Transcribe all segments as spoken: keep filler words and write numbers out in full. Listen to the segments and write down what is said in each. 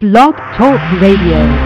Blog Talk Radio.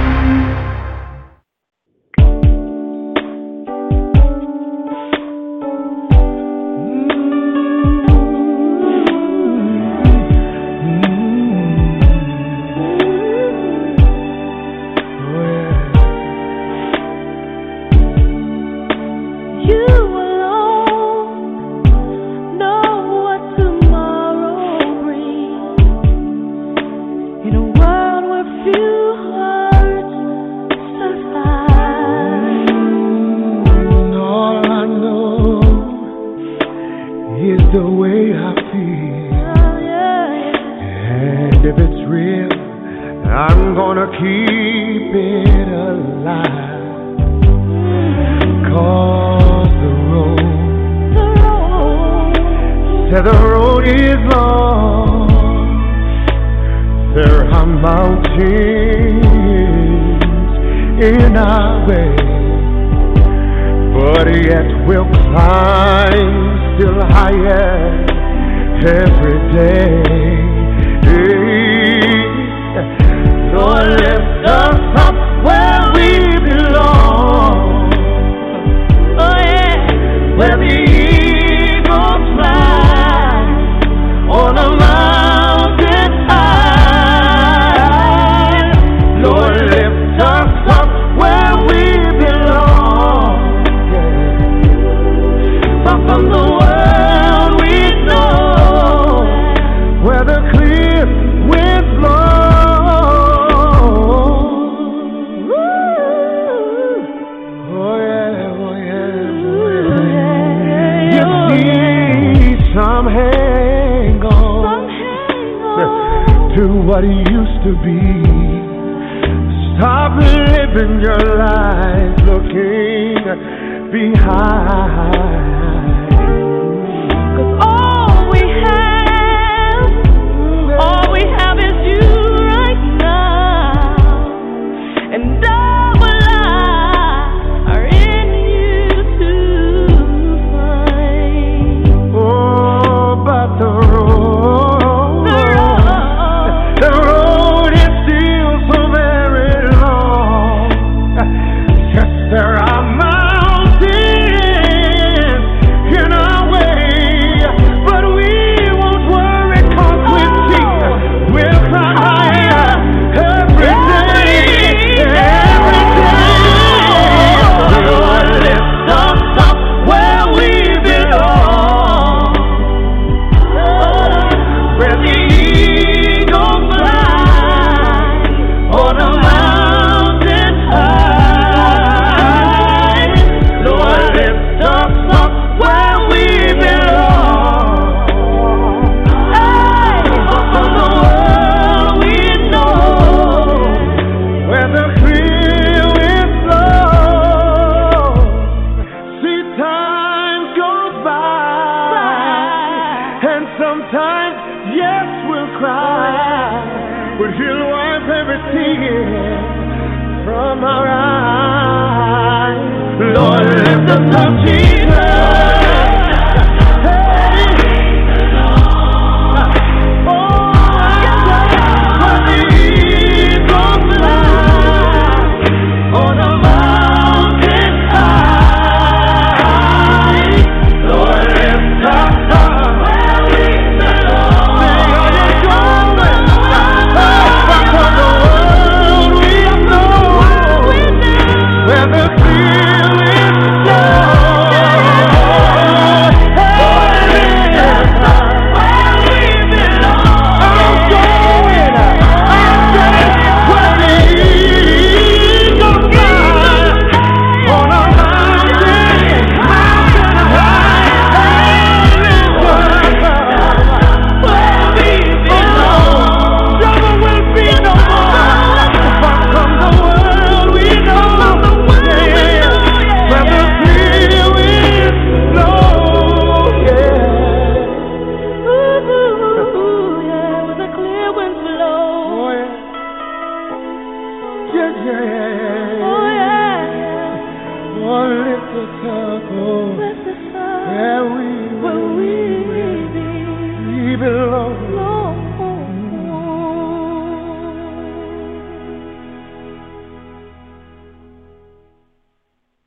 Where the feeling's low.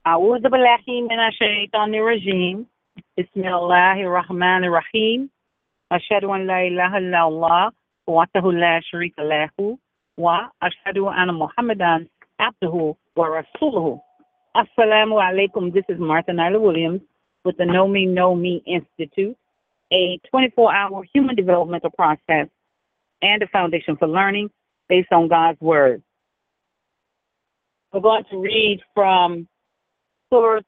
أعوذ بالله من الشيطان الرجيم بسم الله الرحمن الرحيم أشهد أن لا إله إلا الله وحده لا شريك له وأشهد أن محمدا عبده ورسوله. Assalamu alaikum. This is Martha Nyla Williams with the Know Me, Know Me Institute, a twenty-four hour human developmental process and a foundation for learning based on God's Word. We're going to read from Surah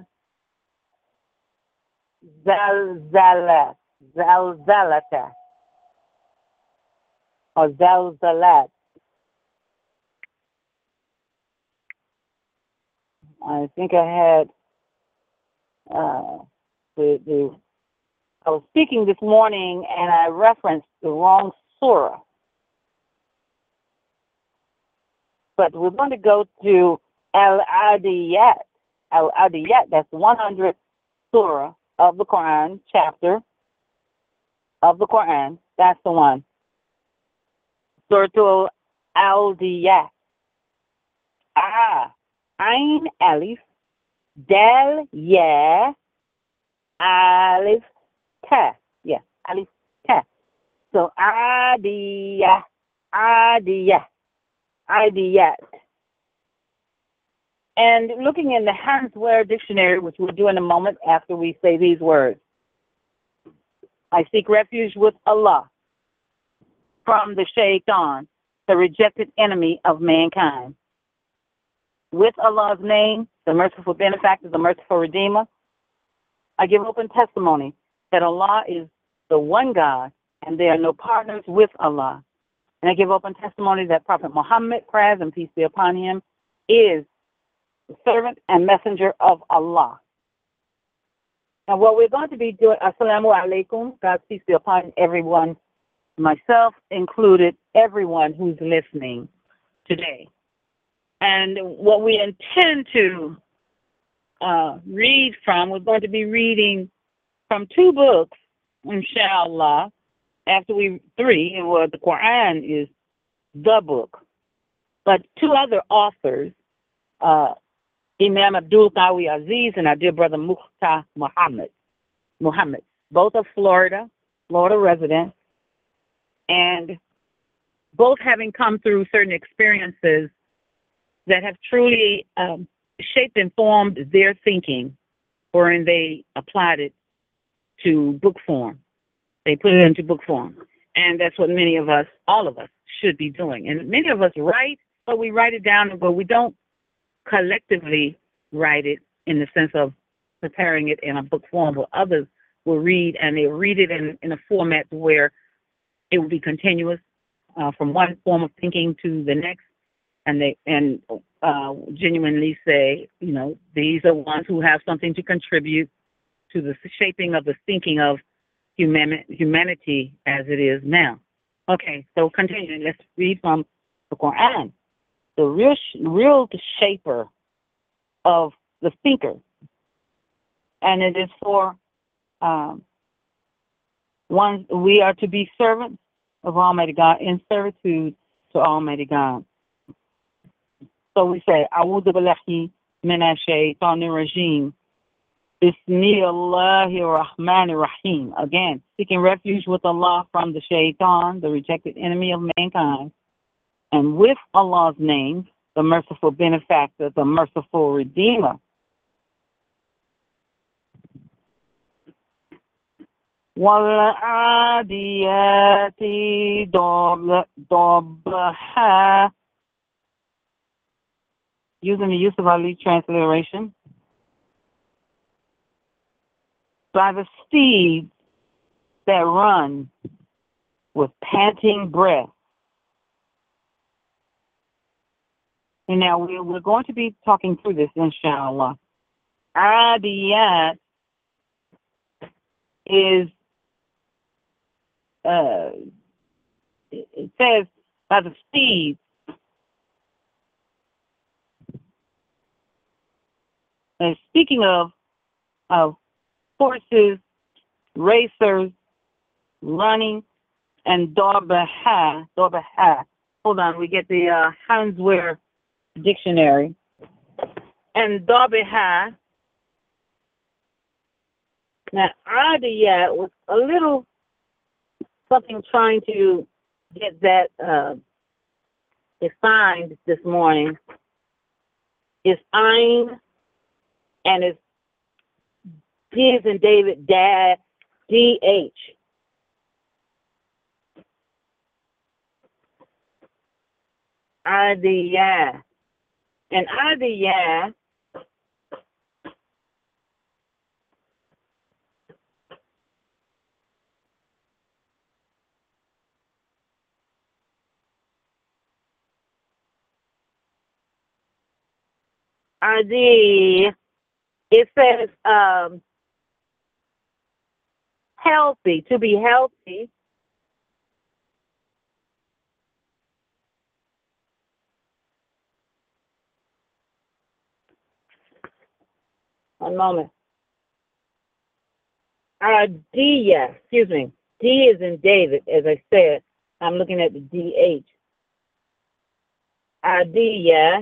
Al-Zalzalat, Zalzalata, or Zalzalat. I think I had uh, the, the I was speaking this morning and I referenced the wrong surah. But we're going to go to Al-Adiyat. Al-Adiyat, that's one hundredth surah of the Quran, chapter of the Quran. That's the one. Surah Al-Adiyat. Ah, Ain Alif, Dal Ya, Alif Ta. Yeah, Alif Ta. So Adiyah, Adiyah, Adiyat. And looking in the Hansware Dictionary, which we'll do in a moment after we say these words, I seek refuge with Allah from the Shaitan, the rejected enemy of mankind. With Allah's name, the merciful benefactor, the merciful redeemer, I give open testimony that Allah is the one God and there are no partners with Allah. And I give open testimony that Prophet Muhammad, praise and peace be upon him, is the servant and messenger of Allah. Now, what we're going to be doing, Assalamu alaikum, God's peace be upon everyone, myself included, everyone who's listening today. And what we intend to uh, read from, we're going to be reading from two books, inshallah. After we, three, and well, the Quran is the book. But two other authors, uh, Imam Abdul Qawi Aziz and our dear brother Mukhtar Muhammad, Muhammad, both of Florida, Florida residents, and both having come through certain experiences that have truly um, shaped and formed their thinking, wherein they applied it to book form. They put it into book form. And that's what many of us, all of us, should be doing. And many of us write, but we write it down, but we don't collectively write it in the sense of preparing it in a book form, but others will read, and they read it in, in a format where it will be continuous uh, from one form of thinking to the next. And they and uh, genuinely say, you know, these are ones who have something to contribute to the shaping of the thinking of human, humanity as it is now. Okay, so continuing, let's read from the Quran. The real, real shaper of the thinker, and it is for um, one. We are to be servants of Almighty God in servitude to Almighty God. So we say, A'udhu billahi minash shaitanir rajim. Bismillahir Rahmanir Rahim. Again, seeking refuge with Allah from the shaitan, the rejected enemy of mankind, and with Allah's name, the merciful benefactor, the merciful redeemer. وَالْعَادِيَاتِ ضَبْحًا. Using the use of Ali transliteration. By the steeds that run with panting breath. And now we, we're going to be talking through this, inshallah. Adiyat is, uh, it says, by the steeds. And speaking of, of horses, racers, running, and Darbaha, Darbaha. Hold on, we get the uh, Hansware Dictionary. and Darbyha. Now, Adiyah was a little something trying to get that uh, defined this morning. It's Ein and it's D as in David, Dad, D H. Adiyah. And Adiyah Adi, it says um, healthy, to be healthy. One moment. Adiyah, excuse me. D is in David, as I said. I'm looking at the D H. Adiyah.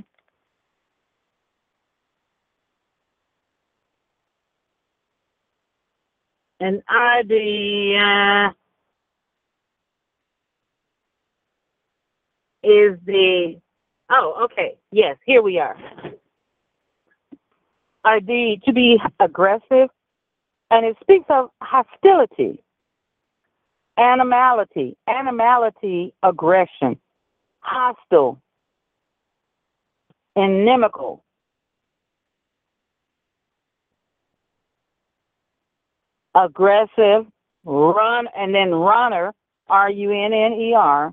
And Adiyah is the, oh, okay. Yes, here we are. Adi, to be aggressive, and it speaks of hostility, animality, animality, aggression, hostile, inimical, aggressive, run, and then runner, R U N N E R.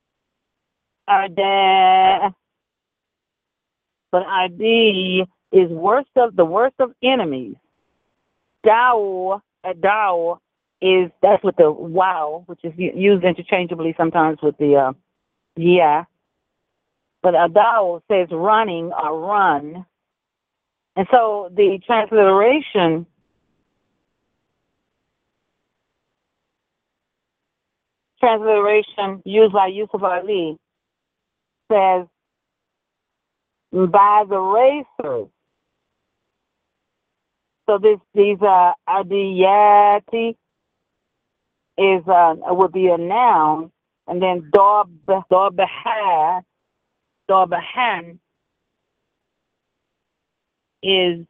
Ada, but Adi is worst of the worst of enemies. Dao, Dao is, that's with the wow, which is used interchangeably sometimes with the uh, yeah. But Adao says running or run. And so the transliteration transliteration used by Yusuf Ali says by the racers. So this these uh adiyati is uh would be a noun, and then darb darbaha darbahan is,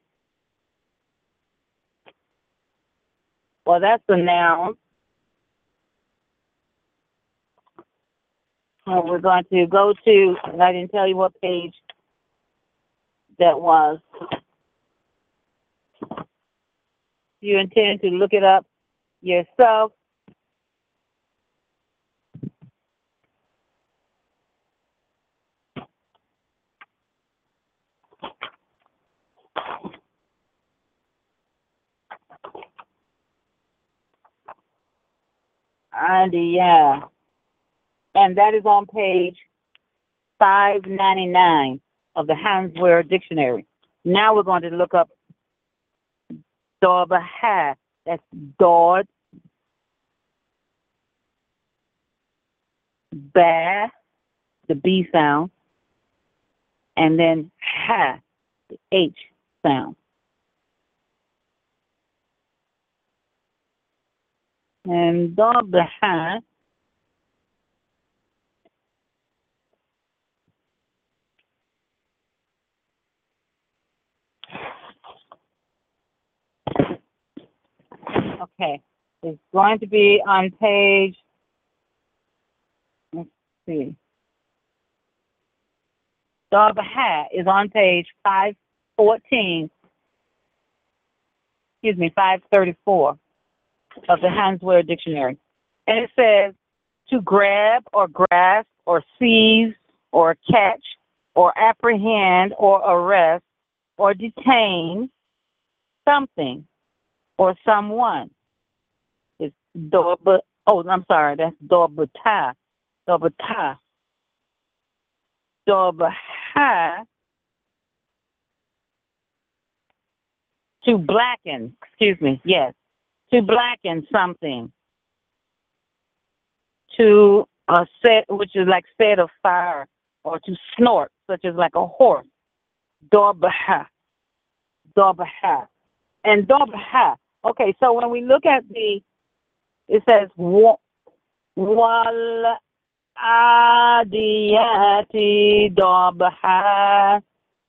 well, that's a noun. And we're going to go to, and I didn't tell you what page that was. You intend to look it up yourself. And yeah, and that is on page five ninety-nine of the Hansware Dictionary. Now we're going to look up Dorbaha. That's Dord, Ba, the B sound, and then Ha, the H sound. And Dorbaha okay, it's going to be on page, let's see, Dorbaha is on page five fourteen, excuse me, five thirty-four of the Hansware Dictionary. And it says to grab or grasp or seize or catch or apprehend or arrest or detain something or someone. It's dorba, oh, I'm sorry, that's dorbata, dorbata, dorbaha, to blacken, excuse me, yes, to blacken something, to uh, set, which is like set of fire, or to snort, such as like a horse, dorbaha. Dobha. And Dobha. Okay, so when we look at the, it says, wa- wal adiyati Dobha.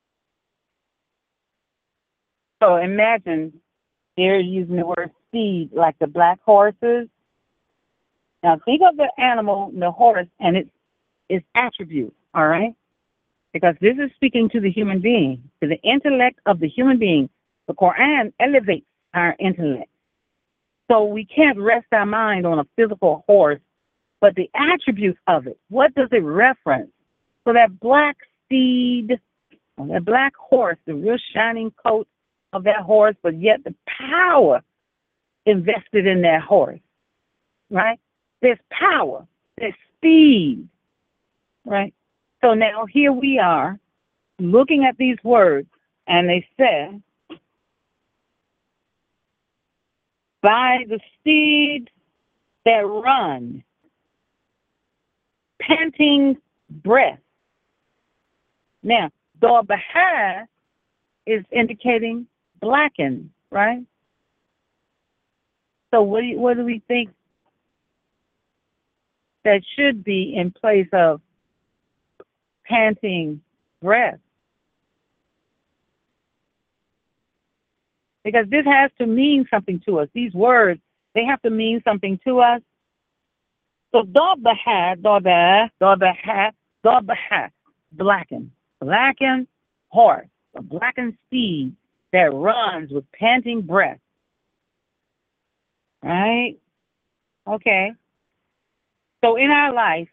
So imagine they're using the word speed, like the black horses. Now think of the animal, the horse, and its its attributes, all right? Because this is speaking to the human being, to the intellect of the human being. The Quran elevates our intellect. So we can't rest our mind on a physical horse, but the attributes of it. What does it reference? So that black steed, that black horse, the real shining coat of that horse, but yet the power invested in that horse, right? There's power, there's speed, right? So now here we are looking at these words, and they say, by the steed that run, panting breath. Now, Dorbaha is indicating blackened, right? So what do, you, what do we think that should be in place of panting breath? Because this has to mean something to us. These words, they have to mean something to us. So Dorbaha, Dorbaha, Dorbaha, Dorbaha, blackened, blackened horse, a blackened steed that runs with panting breath. Right? Okay. So in our life,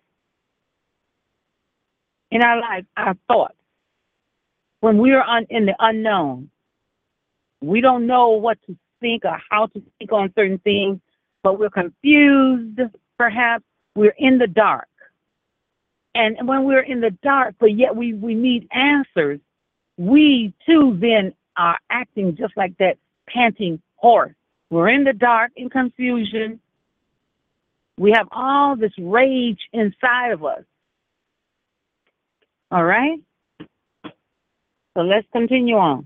in our life, our thoughts, when we are un, in the unknown, we don't know what to think or how to think on certain things, but we're confused, perhaps. We're in the dark. And when we're in the dark, but yet we, we need answers, we too then are acting just like that panting horse. We're in the dark, in confusion. We have all this rage inside of us. All right? So let's continue on.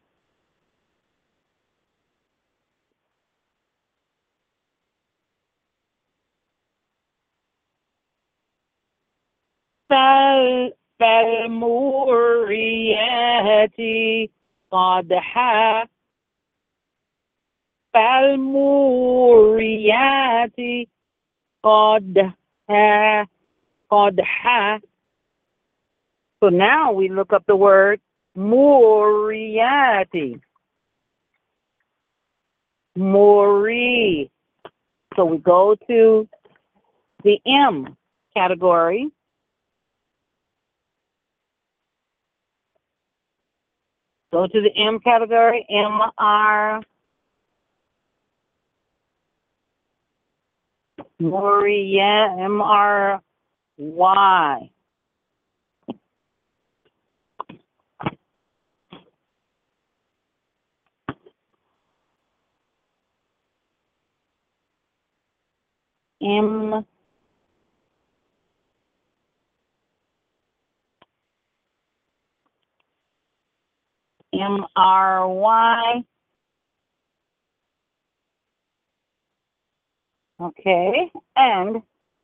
Fal falmuriyati qadha falmuriyati qadha qadha. So now we look up the word muriyati. Muri. So we go to the M category. Go to the M category, M R. Moriya, M R Y. M M R Y. Okay, and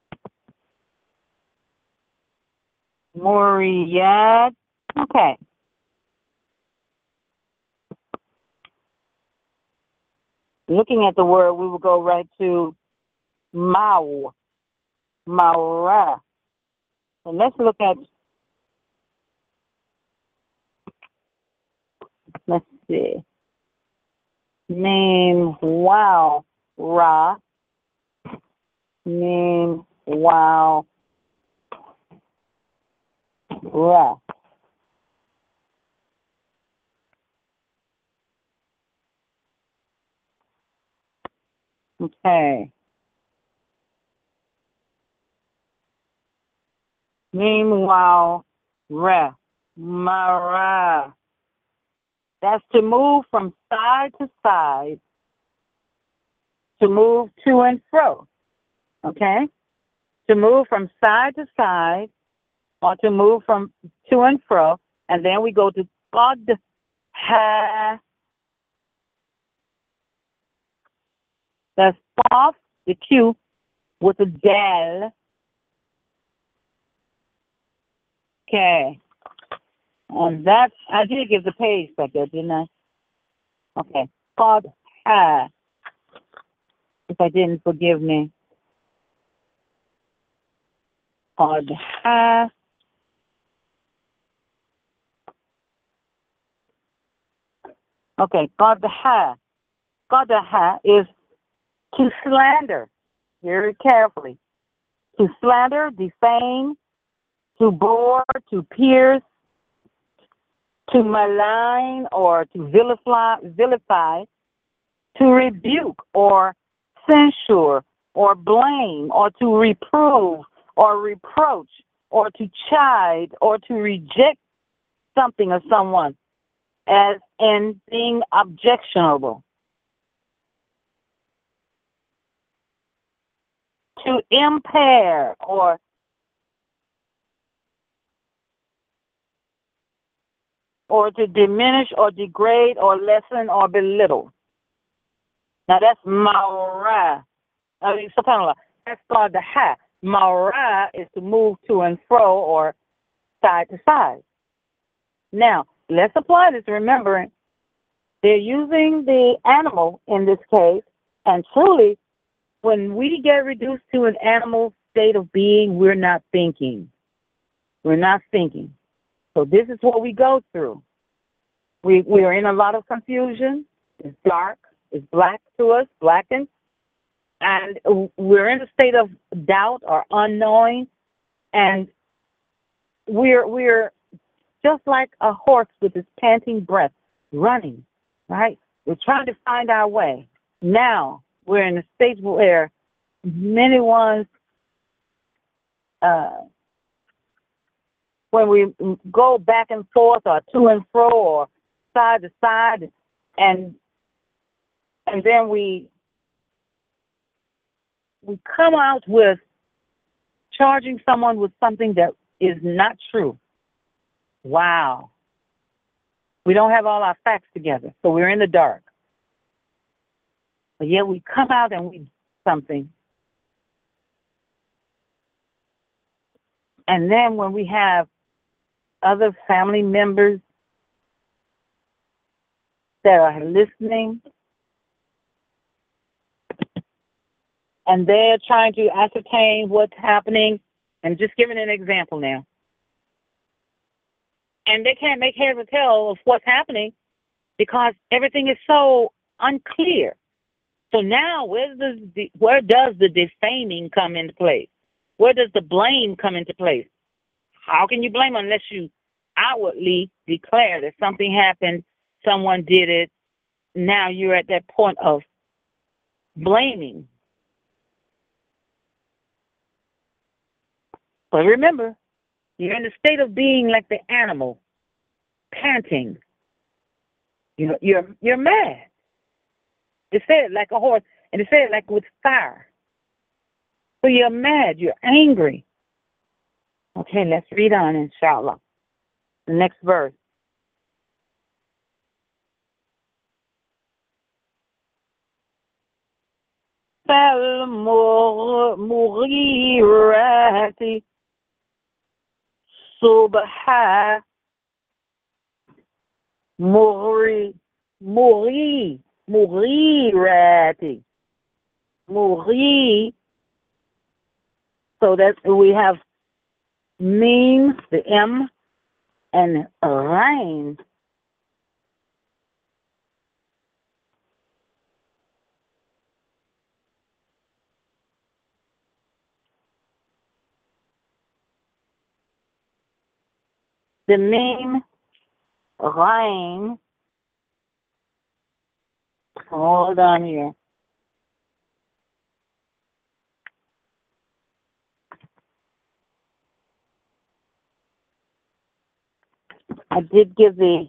Muriyat. Okay. Looking at the word, we will go right to Mau. Maura. And let's look at, let's see. Name Wow Ra. Name Wow Ra. Okay. Meanwhile, Ra. Mara. That's to move from side to side, to move to and fro. Okay? To move from side to side, or to move from to and fro, and then we go to God ha. That's Qaf, the Q, with a dal. Okay. And that's, I did give the page back there, didn't I? Okay. Qad ha. If I didn't, forgive me. Qad ha. Okay. Qad ha. Qad ha is to slander. Very carefully. To slander, defame, to bore, to pierce, to malign or to vilify, vilify, to rebuke or censure or blame or to reprove or reproach or to chide or to reject something or someone as in being objectionable. To impair or or to diminish or degrade or lessen or belittle. Now that's ma'ara. I mean, subhanAllah. That's called the ha. Ma'ara is to move to and fro or side to side. Now, let's apply this, remembering they're using the animal in this case, and truly, when we get reduced to an animal state of being, we're not thinking. We're not thinking. So this is what we go through. We we are in a lot of confusion. It's dark. It's black to us, blackened. And we're in a state of doubt or unknowing. And we're we're just like a horse with its panting breath, running, right? We're trying to find our way. Now we're in a state where many ones, uh, when we go back and forth or to and fro or side to side, and and then we we come out with charging someone with something that is not true. Wow. We don't have all our facts together, so we're in the dark. But yet we come out and we do something. And then when we have other family members that are listening, and they're trying to ascertain what's happening, and just giving an example now. And they can't make heads or tail of what's happening because everything is so unclear. So now where does the, where does the defaming come into place? Where does the blame come into place? How can you blame unless you outwardly declare that something happened, someone did it, now you're at that point of blaming. But remember, you're in the state of being like the animal, panting. You know, you're you're mad. It said like a horse, and it said like with fire. So you're mad, you're angry. Okay, let's read on, inshallah. The next verse. فالمغيرات صبحا مغري مغي مغيرات مغي. So that we have meme, the M, and rain. The meme, rain. Hold on here. I did give the,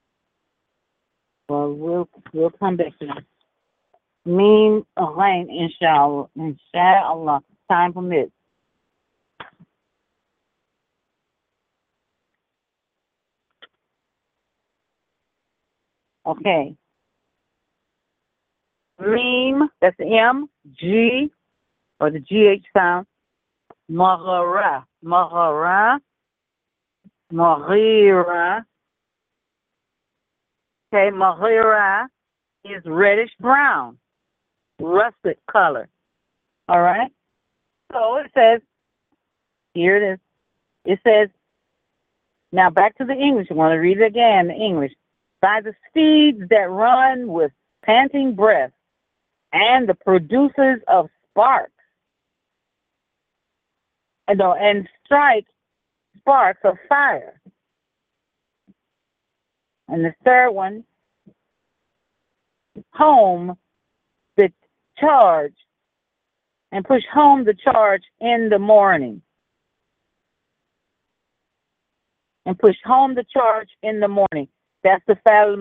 well, we'll, we'll come back to that. Mean rain, inshallah, inshallah, time permits. Okay. Meme, that's the M, G, or the G H sound. Mahara, Mahara, Mahira. Okay, Mahira is reddish brown, russet color. All right? So it says, here it is. It says, now back to the English. I want to read it again, the English. By the steeds that run with panting breath, and the producers of sparks, and, uh, and strike sparks of fire. And the third one, home the charge, and push home the charge in the morning. And push home the charge in the morning. That's the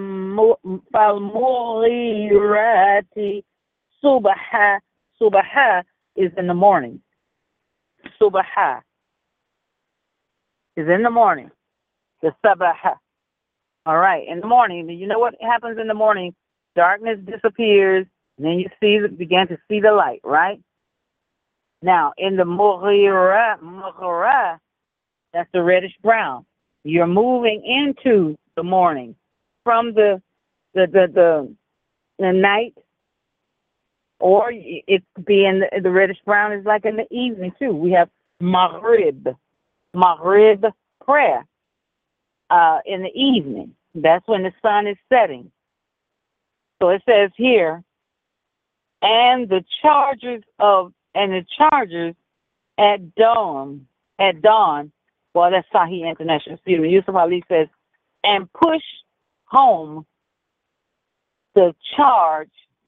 Falmurirati. Subaha. Subaha is in the morning. Subaha is in the morning. The Sabaha. All right, in the morning. You know what happens in the morning? Darkness disappears, and then you see, begin to see the light, right? Now, in the Mughira, Mughira, that's the reddish brown. You're moving into the morning from the the the the, the night, or it could be in the, the reddish brown is like in the evening too. We have Maghrib, Maghrib prayer uh, in the evening. That's when the sun is setting. So it says here, and the chargers of and the chargers at dawn at dawn. Well, that's Sahih International. Excuse me. Yusuf Ali says, and push home the charge,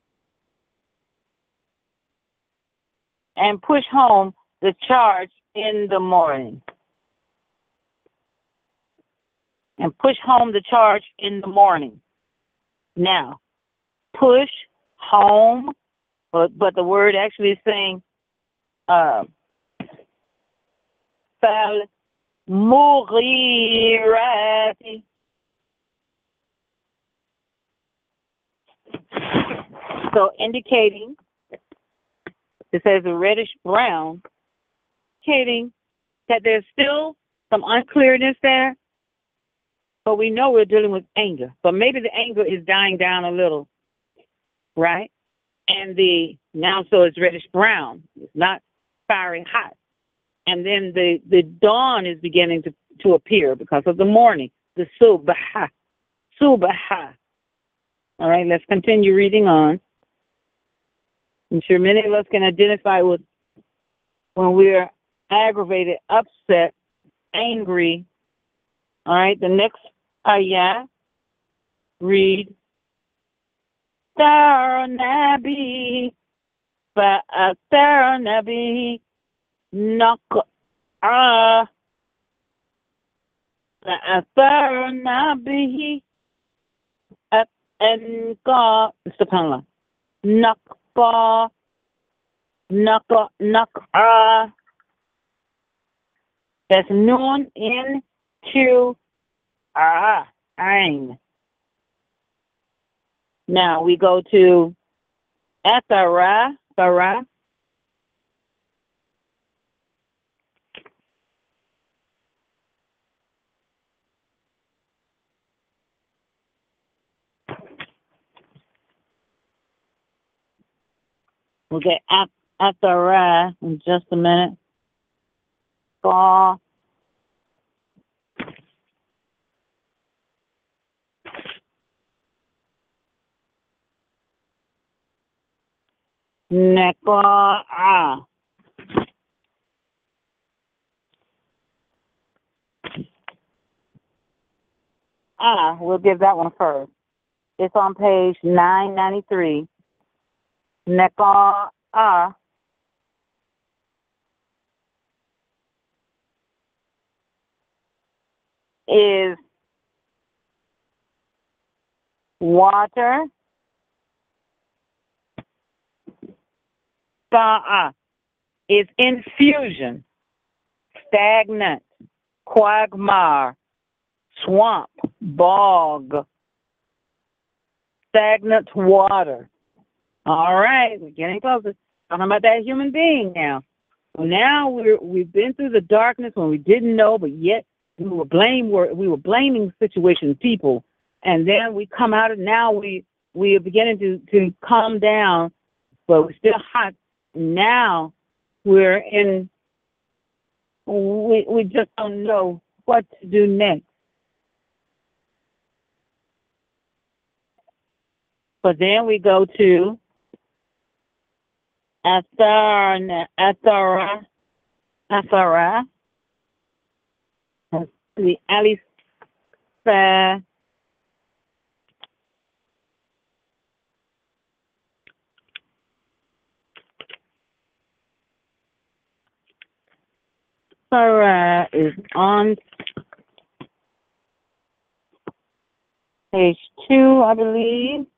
and push home the charge in the morning. And push home the charge in the morning. Now, push home, but, but the word actually is saying, uh, fal mughirati. So indicating, it says a reddish brown, indicating that there's still some unclearness there, but we know we're dealing with anger. But maybe the anger is dying down a little, right? And the, now so it's reddish brown. It's not fiery hot. And then the, the dawn is beginning to, to appear because of the morning, the subha, subha. All right, let's continue reading on. I'm sure many of us can identify with when we're aggravated, upset, angry. All right, the next ayah, read. Sarna bihi, fa'atharna bihi naq'a, fa'atharna bihi anqa, subhanallah, naq'a, naq'a, naq'a. That's noon in Q ah ain. Now we go to Athara, Thara. We'll get Athara in just a minute. Ga. Neqa'a. Ah, we'll give that one first. It's on page nine ninety-three. Neqa'a is water. Sa'a is infusion, stagnant, quagmire, swamp, bog, stagnant water. All right, we're getting closer. Talking about that human being now. So now we're we've been through the darkness when we didn't know, but yet we were blame we were blaming situations, people, and then we come out of now we we are beginning to to calm down, but we're still hot. Now we're in. We we just don't know what to do next. But then we go to Athara, Athara, Athara, the Alisa, Athara is on page two, I believe.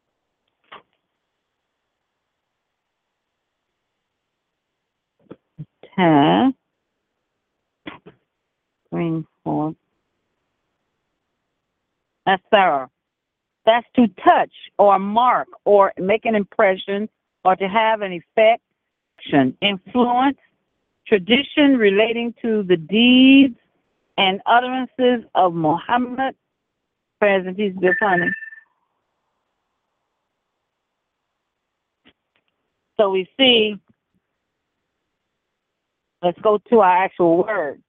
Ten, green four. Athara. That's to touch or mark or make an impression or to have an effect, influence, tradition relating to the deeds and utterances of Muhammad, present peace be upon him. So we see, let's go to our actual word.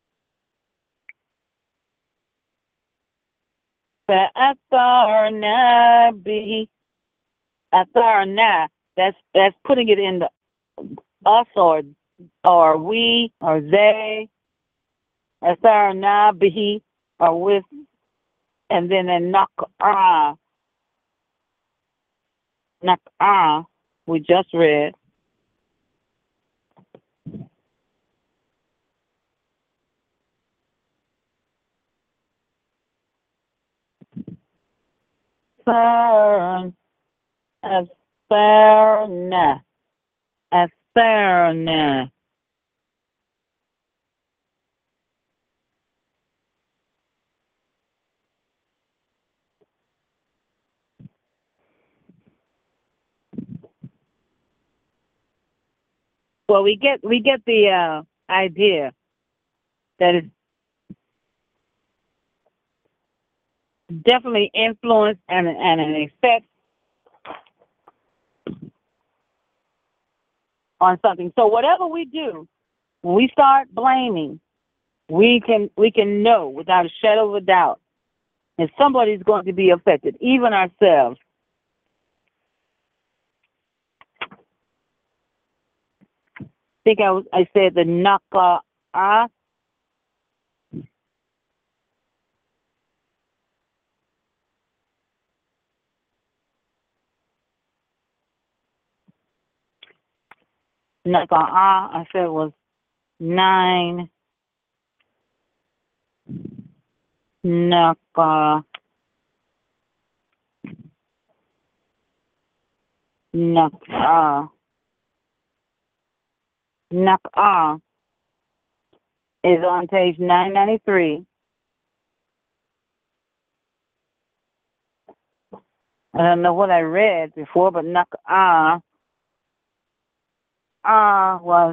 Fa'atharna bihi. Atharna. That's that's putting it in the us or or we or they. Atharna bihi or with, and then a nak'ah. Nak'ah we just read. Asarna. Asarna. Asarna. Well, we get we get the uh, idea that it's definitely influence and and an effect on something. So whatever we do, when we start blaming, we can we can know without a shadow of a doubt that somebody's going to be affected, even ourselves. I think I was I said the naka'ah. Naka'ah, I said was nine. Naka. Naka'ah. Naka'ah is on page nine ninety-three. I don't know what I read before, but Naka'ah ah was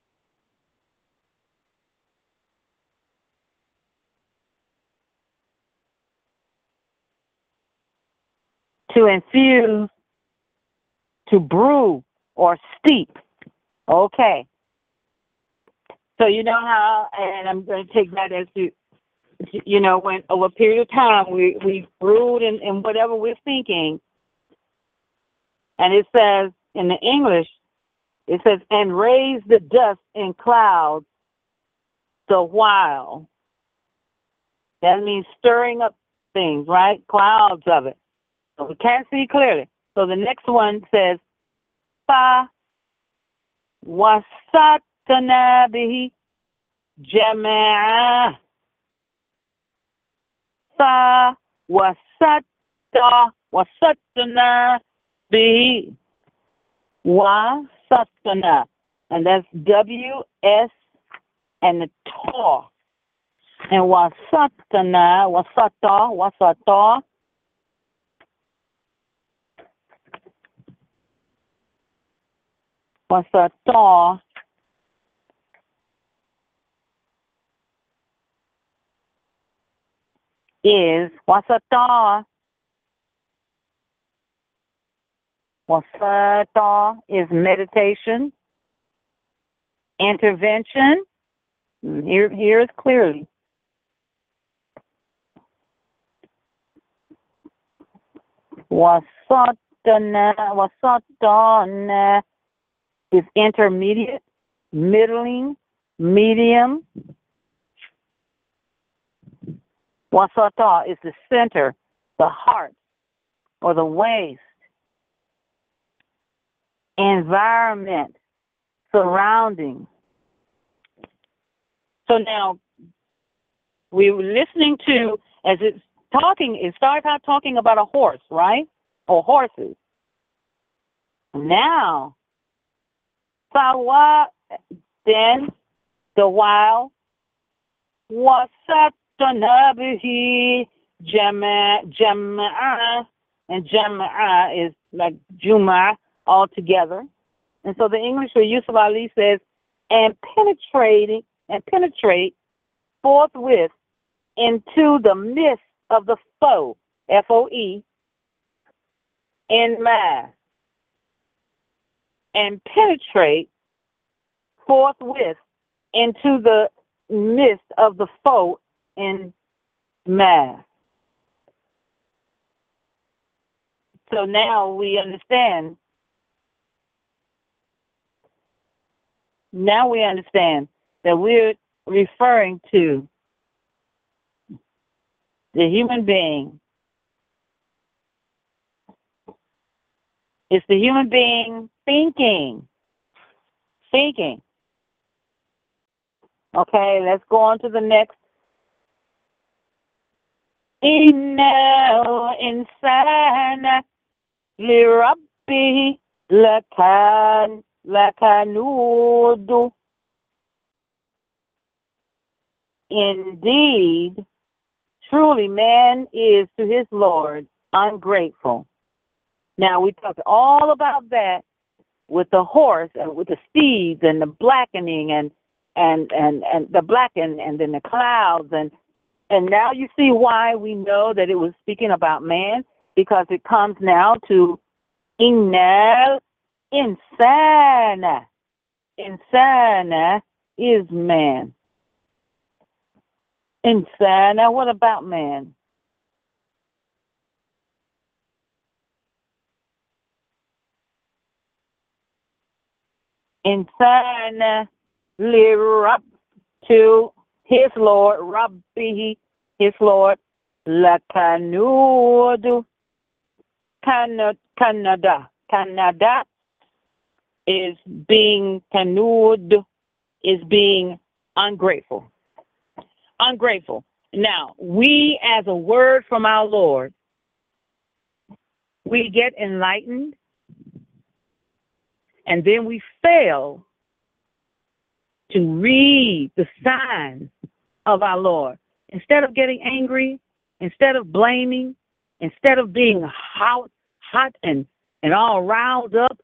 to infuse, to brew, or steep. Okay. So you know how, and I'm going to take that as to, you know, when over a period of time we, we brewed in, in whatever we're thinking, and it says in the English, it says, and raise the dust in clouds the while. That means stirring up things, right? Clouds of it. So we can't see clearly. So the next one says, fa wasatana bihi jama'a. Fa wasatta wasatana bihi wasatana. And that's W S and the ta. And wasatana, wasata, wasata. Wasata is wasata. Wasata is meditation, intervention. Here, here is clearly. Wasatana, wasatana is intermediate, middling, medium. Wasata is the center, the heart, or the waist. Environment, surrounding. So now we were listening to, as it's talking, it starts out talking about a horse, right? Or horses. Now, Sawa, then, the while, wasatanabihi jama, jama'a, and jama'a is like Juma all together. And so the English for Yusuf Ali says, and penetrating, and penetrate forthwith into the midst of the foe, F O E, in mass, and penetrate forthwith into the midst of the foe in mass. So now we understand. Now we understand that we're referring to the human being. It's the human being thinking. Thinking. Okay, let's go on to the next. Inna insana li rabbi lakan lakanudu. Indeed, truly man is to his Lord ungrateful. Now we talked all about that with the horse and with the steeds and the blackening and and and, and the blacken and then the clouds and and now you see why we know that it was speaking about man, because it comes now to innal insana. Insana is man. Insana, what about man? Insana live up to his Lord, Rabbi, his Lord, Lakanudu, Canada, Canada, Canada is being, Kanud is being ungrateful. Ungrateful. Now, we as a word from our Lord, we get enlightened, and then we fail to read the signs of our Lord. Instead of getting angry, instead of blaming, instead of being hot, hot and, and all riled up,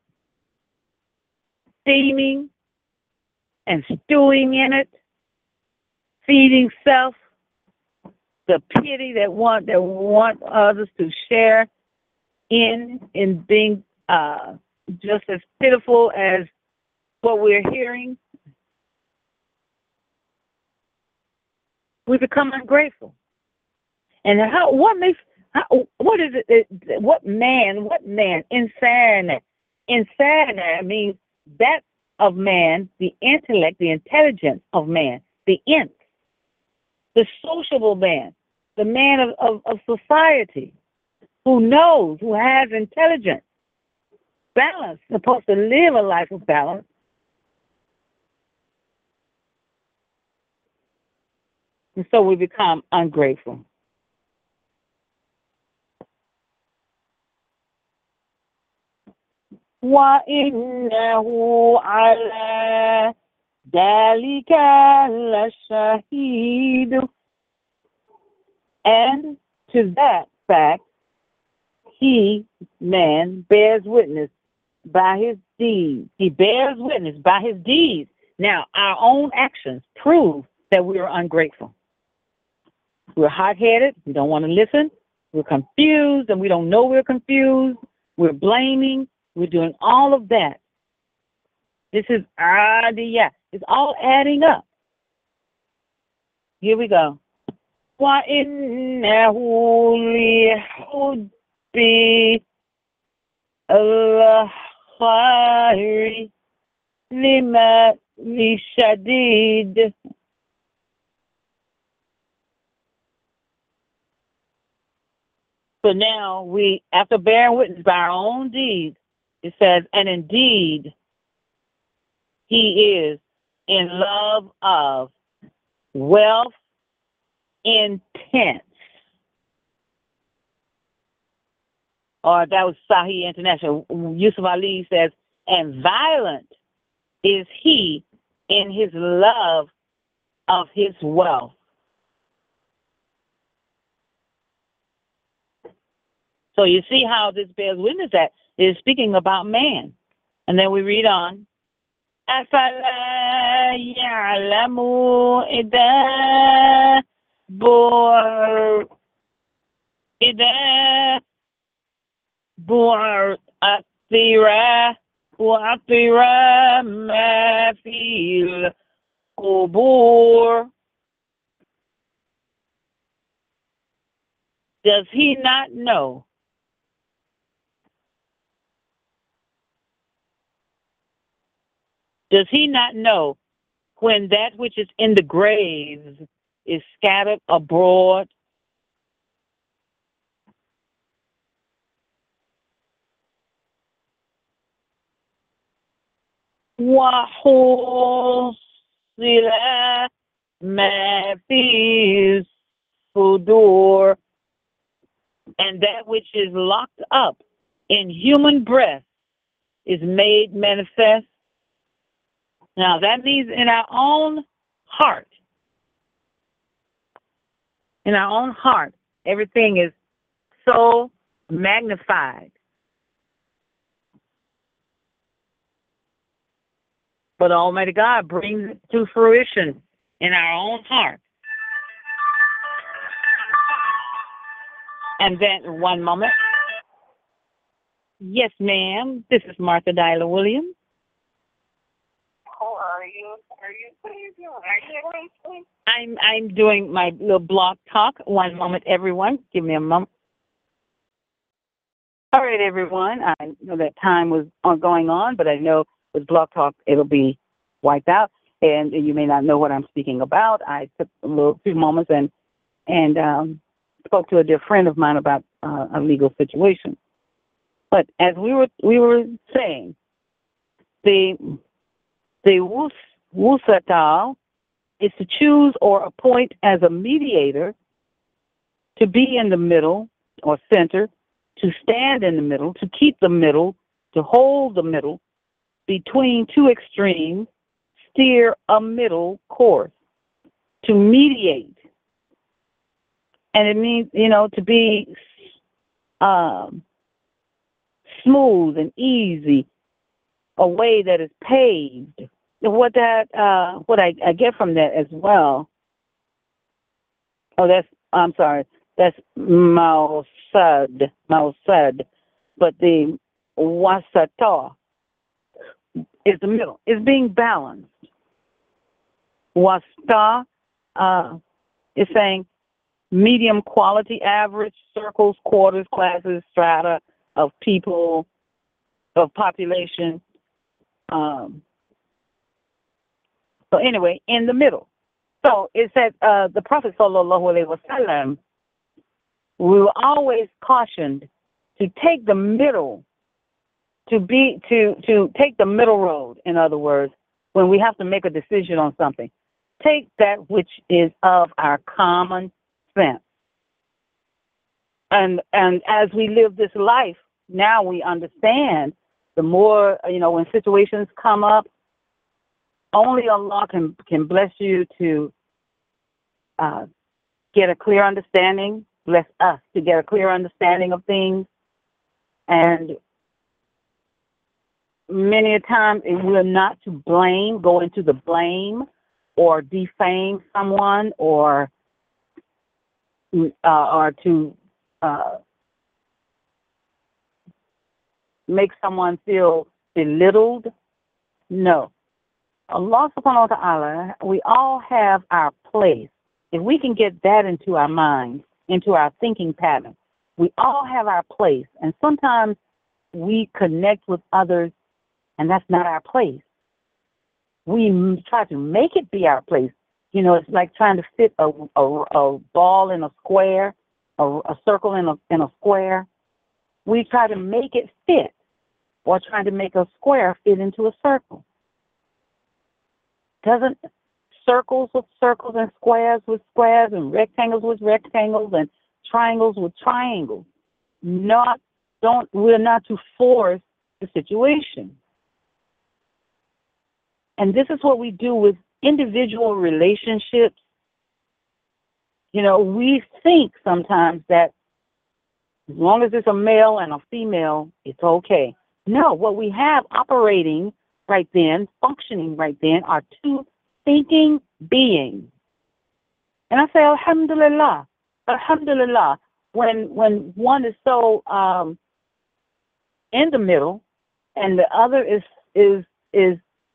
steaming and stewing in it, feeding self, the pity that want that want others to share in in being uh, just as pitiful as what we're hearing, we become ungrateful. And how? What makes? How, what is it? it? What man? What man? Insane. Insane means that of man, the intellect, the intelligence of man, the int, the sociable man, the man of, of, of society, who knows, who has intelligence, balance, supposed to live a life of balance. And so we become ungrateful. وَإِنَّهُ عَلَى ذَلِكَ لَشَهِيدٌ. And to that fact, he, man, bears witness by his deeds. He bears witness by his deeds. Now, our own actions prove that we are ungrateful. We're hot-headed. We don't want to listen. We're confused, and we don't know we're confused. We're blaming. We're doing all of that. This is idea. It's all adding up. Here we go. وَإِنَّهُ لِحُبِّ الْخَيْرِ لِمَا لِشَدِيدٍ. So now we, after bearing witness by our own deeds, it says, and indeed, he is in love of wealth intense. Or that was Sahih International. Yusuf Ali says, and violent is he in his love of his wealth. So you see how this bears witness that it is speaking about man. And then we read on. أَفَلَا يَعْلَمُ إِذَا بُعْ إِذَا بُعْثِرَ وَعَثِرَ مَا فِي الْقُبُورِ. Does he not know? Does he not know when that which is in the graves is scattered abroad? وَحُصِّلَ مَا فِي الصُّدُورِ. And that which is locked up in human breast is made manifest. Now, that means in our own heart, in our own heart, everything is so magnified. But Almighty God brings it to fruition in our own heart. And then, one moment. Yes, ma'am. This is Martha Dyla Williams. How are you? Are you, what are you doing? Are you doing? I'm I'm doing my little blog talk. One moment, everyone. Give me a moment. All right, everyone. I know that time was on going on, but I know with blog talk it'll be wiped out, and you may not know what I'm speaking about. I took a little few moments and and um, spoke to a dear friend of mine about uh, a legal situation. But as we were we were saying, the the wus, wusatal is to choose or appoint as a mediator, to be in the middle or center, to stand in the middle, to keep the middle, to hold the middle between two extremes, steer a middle course, to mediate. And it means, you know, to be um, smooth and easy, a way that is paved. What that, uh, what I, I get from that as well. Oh, that's, I'm sorry, that's Mausad, Mausad. But the Wasata is the middle. It's being balanced. Wasta uh, is saying medium quality, average, circles, quarters, classes, strata of people, of population. Um, so anyway, in the middle. So it said uh, the Prophet sallallahu alaihi wasallam, we were always cautioned to take the middle, to be to to take the middle road. In other words, when we have to make a decision on something, take that which is of our common sense. And and as we live this life, now we understand. The more, you know, when situations come up, only Allah can can bless you to uh, get a clear understanding. Bless us to get a clear understanding of things, and many a time we're not to blame, go into the blame or defame someone or uh, or to uh, make someone feel belittled. No. Allah subhanahu wa ta'ala, we all have our place. If we can get that into our minds, into our thinking pattern, we all have our place. And sometimes we connect with others, and that's not our place. We m- try to make it be our place. You know, it's like trying to fit a, a, a ball in a square, a, a circle in a, in a square. We try to make it fit, or trying to make a square fit into a circle. Doesn't circles with circles and squares with squares and rectangles with rectangles and triangles with triangles. Not don't we're not to force the situation. And this is what we do with individual relationships. You know, we think sometimes that as long as it's a male and a female, it's okay. No, what we have operating right then, functioning right then, are two thinking beings. And I say, Alhamdulillah, Alhamdulillah, when when one is so um, in the middle and the other is is is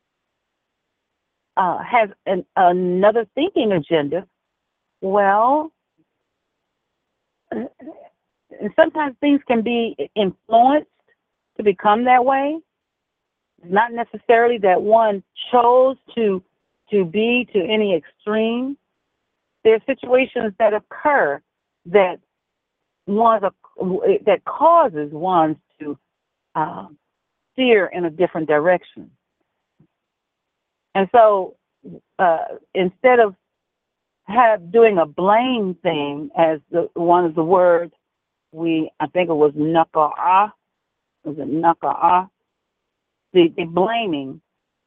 uh, has an, another thinking agenda, well, and sometimes things can be influenced to become that way. Not necessarily that one chose to to be to any extreme. There are situations that occur that one that causes one to uh, steer in a different direction. And so, uh, instead of have doing a blame thing, as the one of the words we I think it was naka'ah, was it naka'ah? The, the blaming,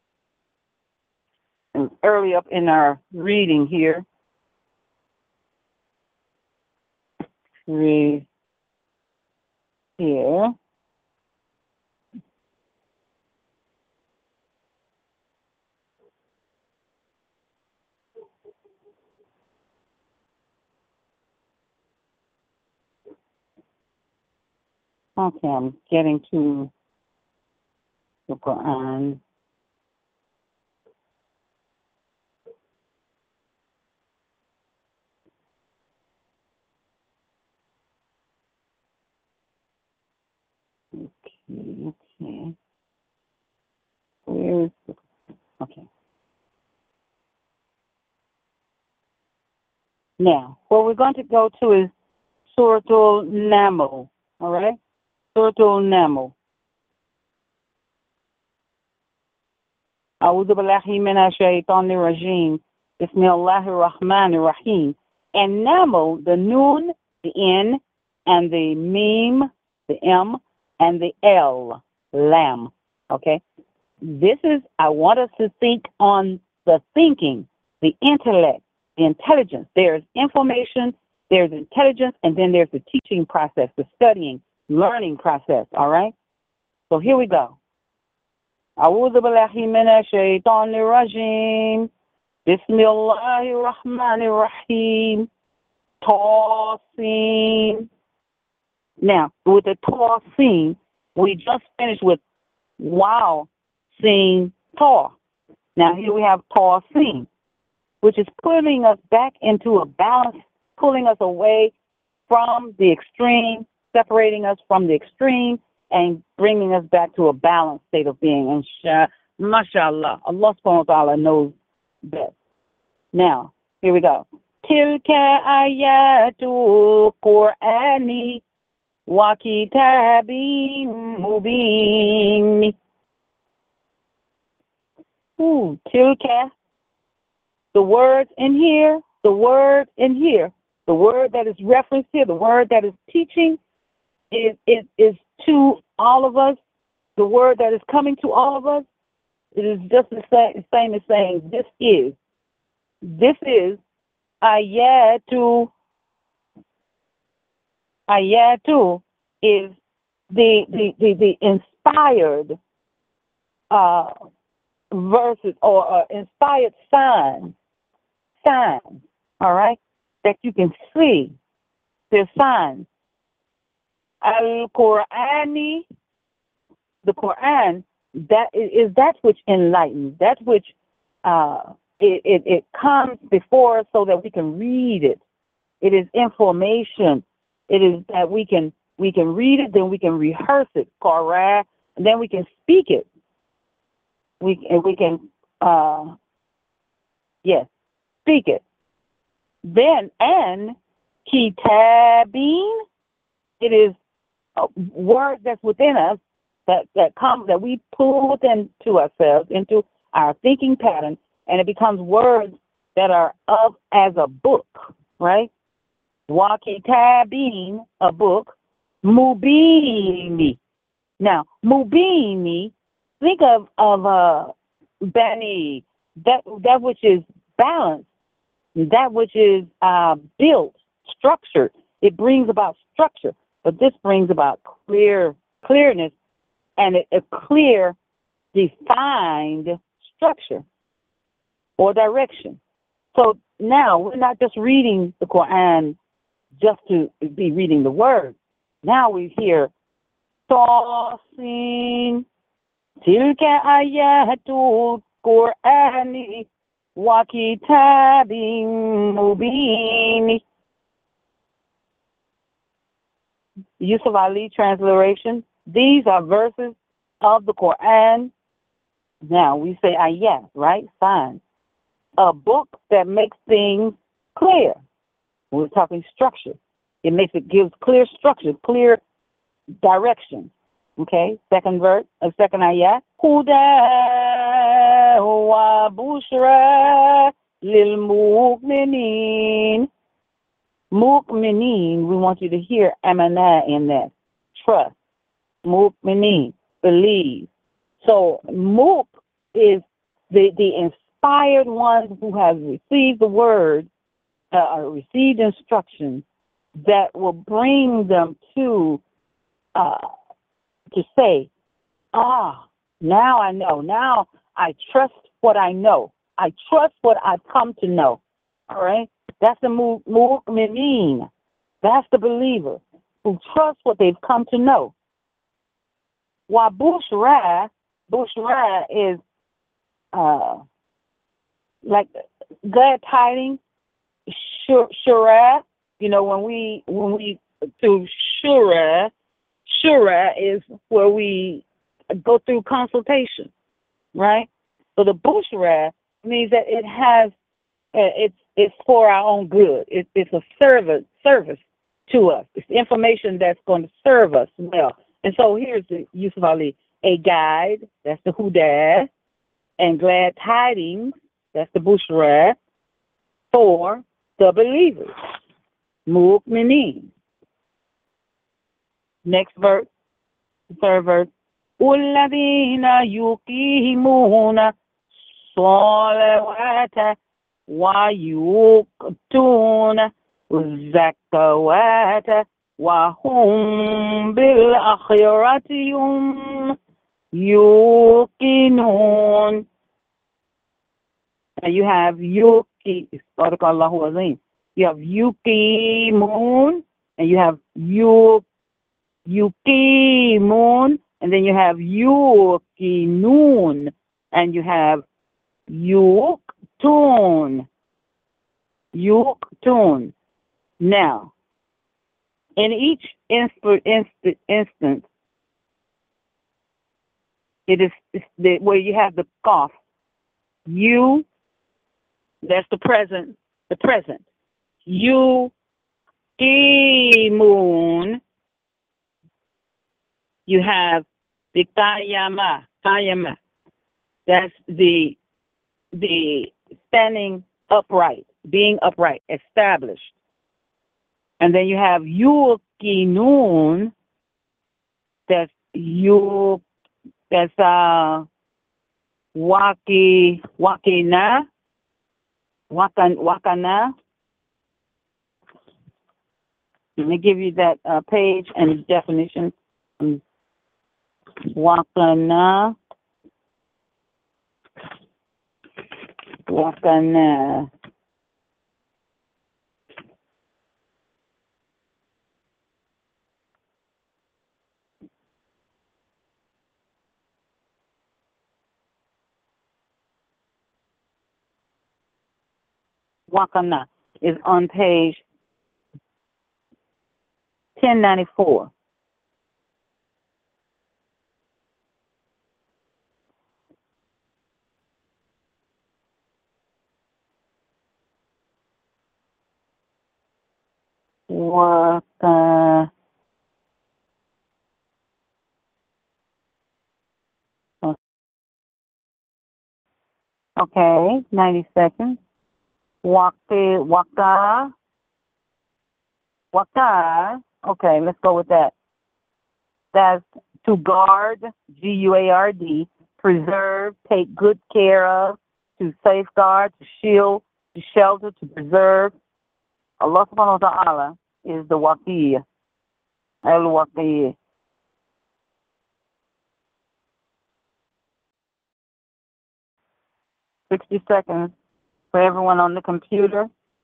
and early up in our reading here, read here. Okay, I'm getting to the Quran. Okay, okay. Where is the, okay. Now, what we're going to go to is Suratul Naml, all right? Suratul Naml. أعوذ بالله من الشيطان الرجيم. بسم الله الرحمن الرحيم. And Naml, the Nun, the N, and the Meme, the M, and the L, Lam. Okay? This is, I want us to think on the thinking, the intellect, the intelligence. There's information, there's intelligence, and then there's the teaching process, the studying, learning process, all right? So here we go. أعوذ بالله من الشيطان الرجيم. بسم الله الرحمن الرحيم. Tossing. Now, with the tossing, we just finished with wow, sing, toss. Now here we have tossing, which is putting us back into a balance, pulling us away from the extreme, separating us from the extreme, and bringing us back to a balanced state of being. And sh- mashallah, Allah subhanahu wa ta'ala knows best. Now, here we go. Tilka ayatul Qur'ani wa kitabim mubin. Ooh, tilka. The words in here, the word in here, the word that is referenced here, the word that is teaching is, is, is to all of us. The word that is coming to all of us, it is just the same, same as saying this is. This is ayatu. Ayatu is the, the, the, the inspired uh, verses or uh, inspired signs, signs, all right, that you can see. There's signs. Al-Qur'ani, the Quran, that is, is that which enlightens, that which uh, it, it, it comes before us so that we can read it. It is information. It is that we can we can read it, then we can rehearse it, Quran, and then we can speak it. We and we can uh, yes, speak it. Then and kitabin, it is a word that's within us that that comes that we pull within to ourselves into our thinking pattern, and it becomes words that are of as a book, right? Wa kitabin, a book. Mubini. Now, mubini, think of of uh Bani, that that which is balanced, that which is uh, built, structured. It brings about structure, but this brings about clear clearness and a, a clear, defined structure or direction. So now we're not just reading the Quran just to be reading the words. Now we hear Tosin, Tilka Ayatul Qur'ani wa Kitabin Mubin. Yusuf Ali transliteration. These are verses of the Quran. Now we say ayat, right? Signs. A book that makes things clear. We're talking structure. It makes it gives clear structure, clear direction. Okay, second verse, uh, second ayat. Huda wa bushra lil mu'minin. Mu'minin, we want you to hear amana in that. Trust. Mu'minin, believe. So mu'k is the, the inspired ones who have received the word, uh, or received instructions that will bring them to uh, to say, ah, now I know. Now I trust what I know. I trust what I've come to know. All right? That's the mu'minin. That's the believer who trusts what they've come to know. Wa bushra, bushra is uh, like glad tidings. Shura, you know, when we when we do shura, shura is where we go through consultation, right? So the bushra means that it has uh, it's it's for our own good. It, it's a service service to us. It's information that's going to serve us well. And so here's the Yusuf Ali, a guide, that's the huda, and glad tidings, that's the bushra, for the believers. Mu'minin. Next verse, third verse. الَّذِينَ يُقِيمُونَ الصَّلَوَاتَ وَيُؤْتُونَ الزَّكَوَاتَ وَهُمْ بِالْآخِرَةِ هُمْ يُوقِنُونَ. And you have yuki, Allahu Azim. You have yuqimun, and you have yu, yuqimun, and then you have yuqinun, and you have yuqtun, yuqtun. Now, in each inst- inst- instance, it is it's the, where you have the qaf, you. That's the present, the present. You, moon. You have the Kayama, Kayama. That's the the standing upright, being upright, established. And then you have Yukinun. That's you. That's uh, Waki Wakina. Wakan, wakana. Let me give you that uh, page and definition. Um, wakana. Wakana. Wakana is on page ten ninety-four. Waka. Okay, ninety seconds. Waka, waka, waka. Okay, let's go with that. That's to guard, G U A R D, preserve, take good care of, to safeguard, to shield, to shelter, to preserve. Allah subhanahu wa ta'ala is the waqi, al-waqi. sixty seconds for everyone on the computer.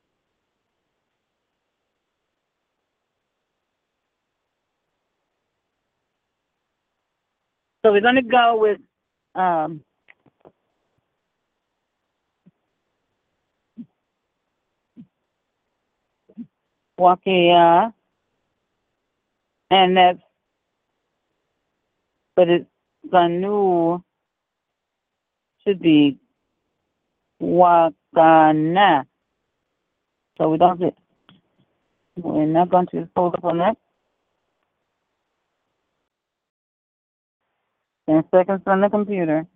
So we're going to go with um, Wakia, and that's, but it's Ganu should be Wakana. So we don't get, we're not going to hold up on that. ten seconds on the computer.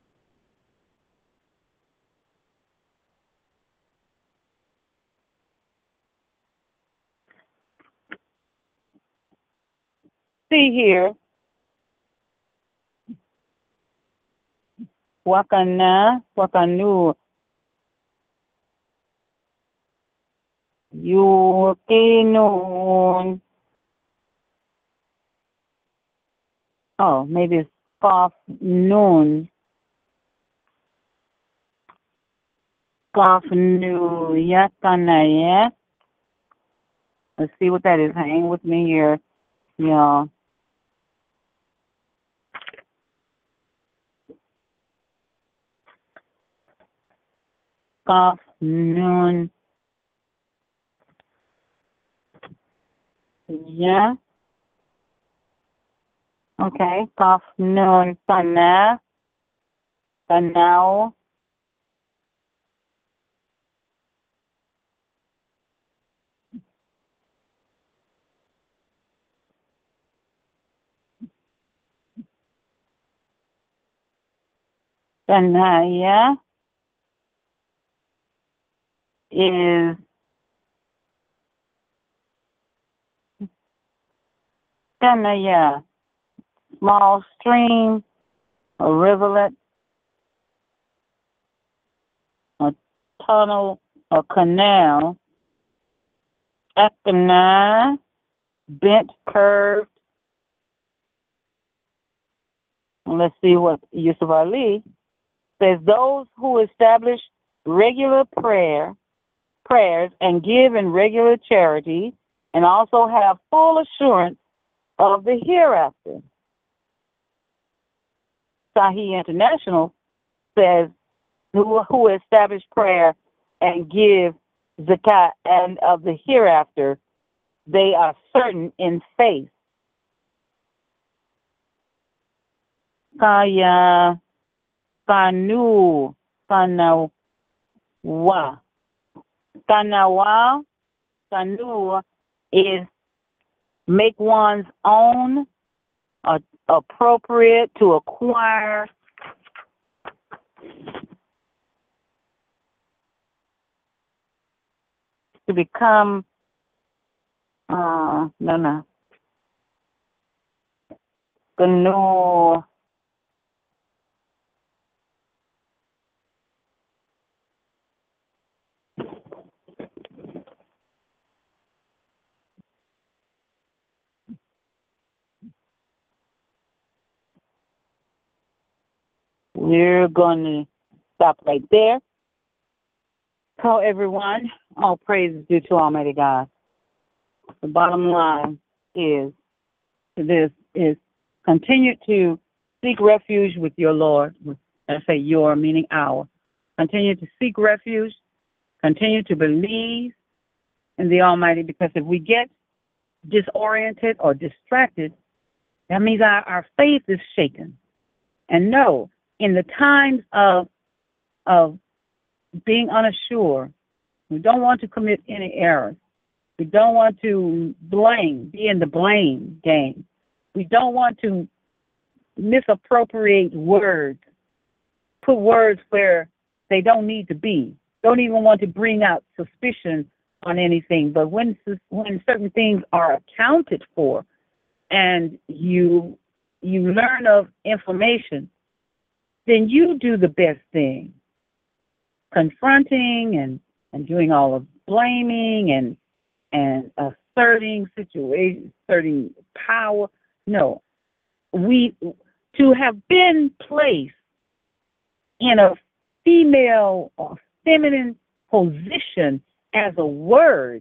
See here, Wakana, Wakanu, Yukinun. Oh, maybe it's Kaf Noon. Kaf Nu Yakanaya. Let's see what that is. Hang with me here, y'all. Kaf Noon. Yeah. Okay. Kaf Noon Sana. Sanao. Sanaya is Sanaya. Small stream, a rivulet, a tunnel, a canal. Ekana, bent, curved. And let's see what Yusuf Ali says. Those who establish regular prayer, prayers and give in regular charity and also have full assurance of the hereafter. Sahih International says who, who establish prayer and give zakat and of the hereafter, they are certain in faith. Kaya, kanu, kanawa. Kanawa, kanu is make one's own, uh, appropriate to acquire, to become, uh, no, no. Kanu. We're going to stop right there. Hello, everyone. All praise is due to Almighty God. The bottom line is to this is continue to seek refuge with your Lord. I say your, meaning our. Continue to seek refuge. Continue to believe in the Almighty, because if we get disoriented or distracted, that means our, our faith is shaken. And no, in the times of of being unsure, we don't want to commit any errors. We don't want to blame, be in the blame game. We don't want to misappropriate words, put words where they don't need to be. Don't even want to bring out suspicion on anything. But when when certain things are accounted for, and you you learn of information, then you do the best thing. Confronting and, and doing all of blaming and and asserting situation, asserting power. No, we to have been placed in a female or feminine position as a word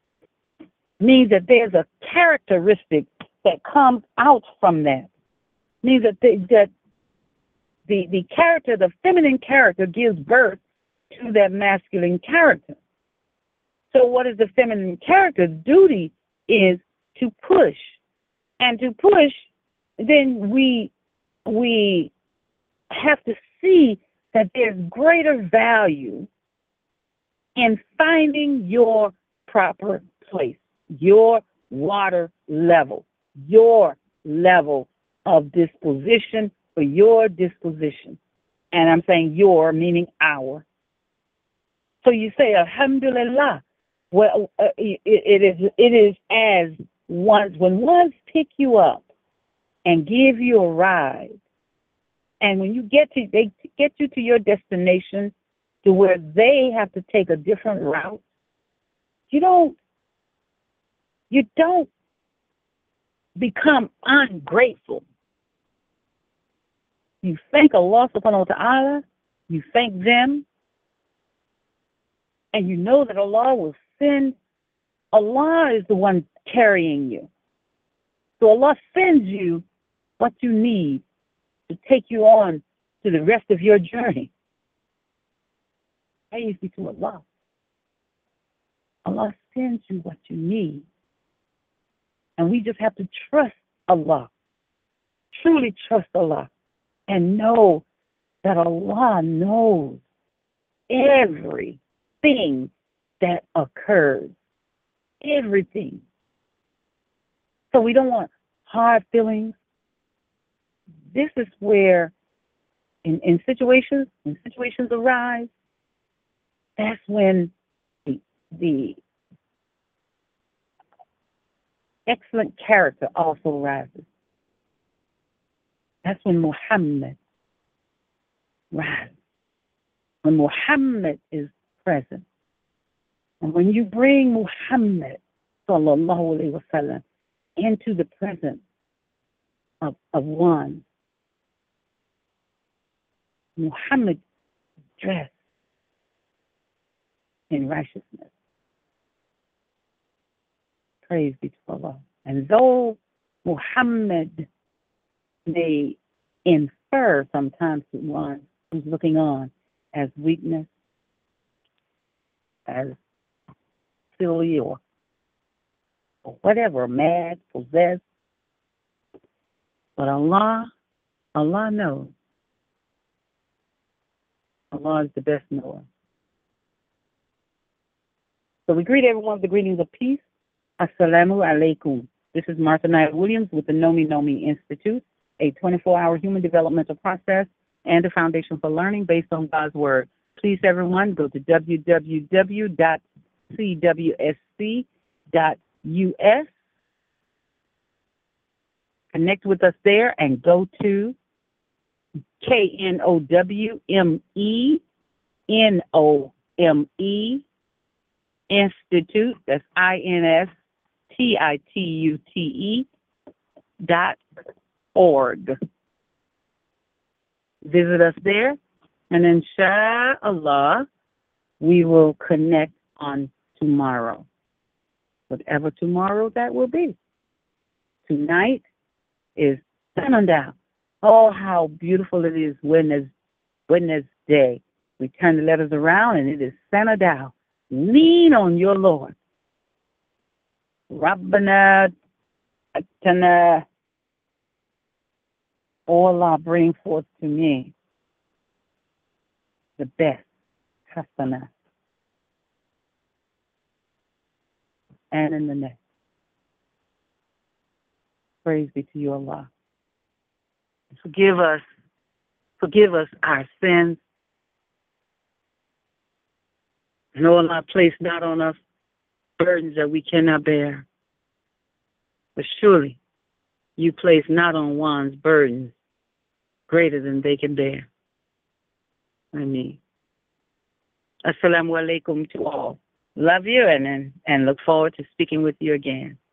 means that there's a characteristic that comes out from that. Means that the, that the the character, the feminine character, gives birth to that masculine character. So what is the feminine character's duty is to push. And to push, then we we have to see that there's greater value in finding your proper place, your water level, your level of disposition for your disposition. And I'm saying your, meaning our. So you say, Alhamdulillah. Well, uh, it, it is it is as ones when ones pick you up and give you a ride, and when you get to they get you to your destination, to where they have to take a different route, you don't you don't become ungrateful. You thank Allah subhanahu wa ta'ala, you thank them, and you know that Allah will send. Allah is the one carrying you. So Allah sends you what you need to take you on to the rest of your journey. Praise be to Allah. Allah sends you what you need. And we just have to trust Allah. Truly trust Allah. And know that Allah knows everything that occurs. Everything. So we don't want hard feelings. This is where in, in situations, when situations arise, that's when the, the excellent character also rises. That's when Muhammad rises. When Muhammad is present. And when you bring Muhammad, sallallahu alayhi wa sallam, into the presence of, of one, Muhammad dressed in righteousness. Praise be to Allah. And though Muhammad may infer sometimes to one who's looking on as weakness, as silly or, or whatever, mad, possessed, but Allah, Allah knows. Allah is the best knower. So we greet everyone with the greetings of peace. Assalamu alaikum. This is Martha Knight Williams with the Nomi Nomi Institute, a twenty-four hour human developmental process and a foundation for learning based on God's Word. Please, everyone, go to w w w dot c w s c dot u s. Connect with us there and go to K N O W M E N O M E Institute, that's I N S T I T U T E dot org. Visit us there, and inshallah, we will connect on tomorrow, whatever tomorrow that will be. Tonight is sundown. Oh, how beautiful it is Wednesday. Wednesday. We turn the letters around and it is sundown. Lean on your Lord. Rabbana Atana. Allah, bring forth to me the best hasana. And in the next. Praise be to you, Allah. Forgive us. Forgive us our sins. And Allah, place not on us burdens that we cannot bear. But surely you place not on one's burdens greater than they can bear. Ameen. Assalamu alaikum to all. Love you and, and and look forward to speaking with you again.